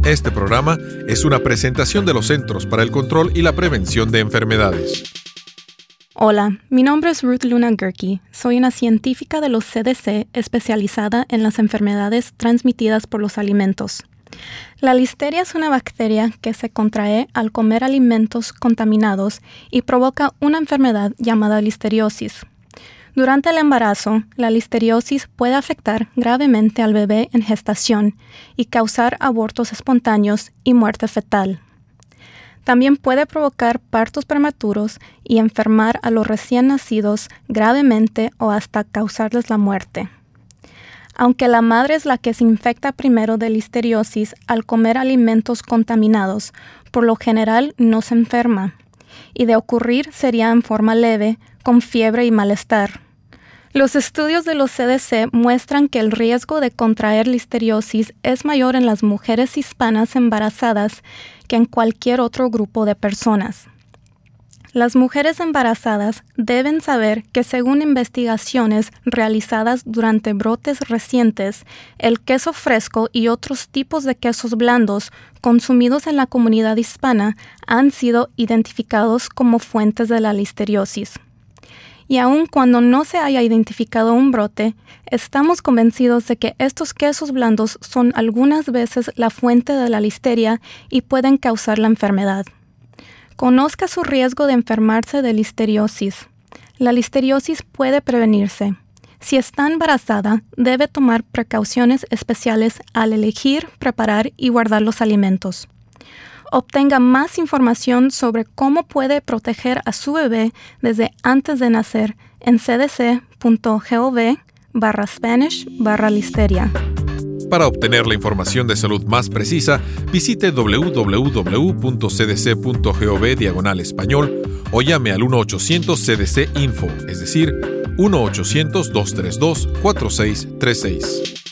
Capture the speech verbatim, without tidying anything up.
Este programa es una presentación de los Centros para el Control y la Prevención de Enfermedades. Hola, mi nombre es Ruth Luna Gerke. Soy una científica de los C D C especializada en las enfermedades transmitidas por los alimentos. La listeria es una bacteria que se contrae al comer alimentos contaminados y provoca una enfermedad llamada listeriosis. Durante el embarazo, la listeriosis puede afectar gravemente al bebé en gestación y causar abortos espontáneos y muerte fetal. También puede provocar partos prematuros y enfermar a los recién nacidos gravemente o hasta causarles la muerte. Aunque la madre es la que se infecta primero de listeriosis al comer alimentos contaminados, por lo general no se enferma, y de ocurrir sería en forma leve, con fiebre y malestar. Los estudios de los C D C muestran que el riesgo de contraer listeriosis es mayor en las mujeres hispanas embarazadas que en cualquier otro grupo de personas. Las mujeres embarazadas deben saber que según investigaciones realizadas durante brotes recientes, el queso fresco y otros tipos de quesos blandos consumidos en la comunidad hispana han sido identificados como fuentes de la listeriosis. Y aun cuando no se haya identificado un brote, estamos convencidos de que estos quesos blandos son algunas veces la fuente de la listeria y pueden causar la enfermedad. Conozca su riesgo de enfermarse de listeriosis. La listeriosis puede prevenirse. Si está embarazada, debe tomar precauciones especiales al elegir, preparar y guardar los alimentos. Obtenga más información sobre cómo puede proteger a su bebé desde antes de nacer en cdc.gov barra Spanish barra listeria. Para obtener la información de salud más precisa, visite w w w punto c d c punto gov diagonal español o llame al uno ochocientos C D C Info, es decir, uno ochocientos, dos tres dos, cuatro seis tres seis.